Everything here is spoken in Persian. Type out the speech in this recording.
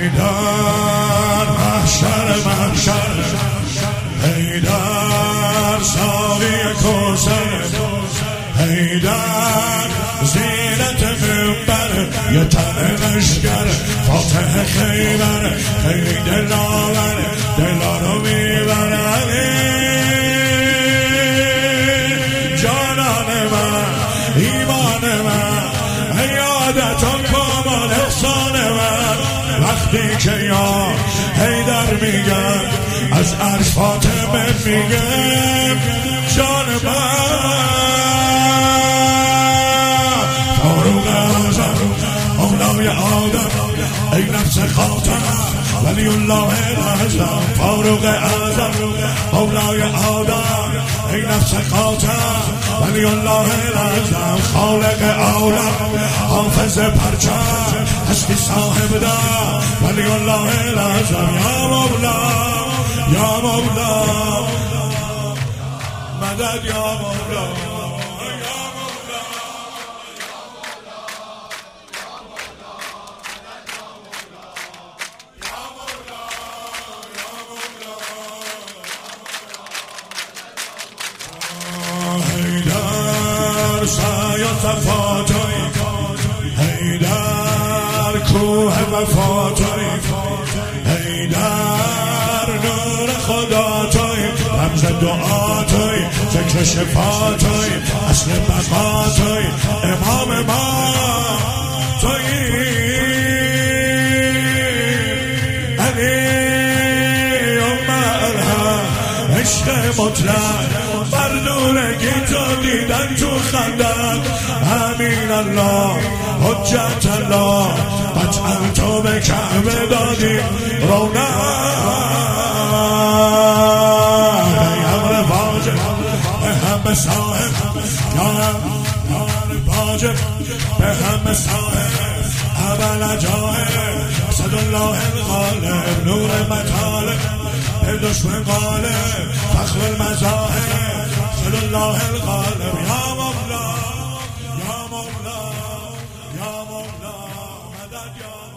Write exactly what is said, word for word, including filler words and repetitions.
حیدر محشر محشر، حیدر ساقی کوثر، حیدر زینت منبر، یه تن لشکر فاتح خیبر، خیلی دلاور دلا رو میبره، جانان من ایمان من عیادتان کامل احسان من، وقتی که یا حیدر میگم از عرش فاطمه میگم جان من، فاروق اعظم مولای آدم ای نفس خاتم ولی الله اعظم، فاروق اعظم مولای آدم ای نفس خاتم ولی الله اعظم، خالق عالم حافظ پرچم هستی صاحب دم ولی الله اعظم، یا مولا یا مولا مدد یا مولا. سایه صفاتوی حیدر کوه وفاتوی، حیدر نور خدا توی، رمز دعا توی، ذکر شفا توی، اصل بقا توی، امام ما توی، علی ام الهم عشق مطلق، بردونگی تو دیدن تو خندم، امین الله حجت الله، قطعا تو به کعبه دادی رونق، ای امر واجب به همه صاحب، یا امر واجب به همه صاحب، اول جاهب صد الله الغالب، نور مطالب به دشمن غالب، فخر المذاهب صد الله الغالب، یا مولا یا مولا یا مولا مدد یا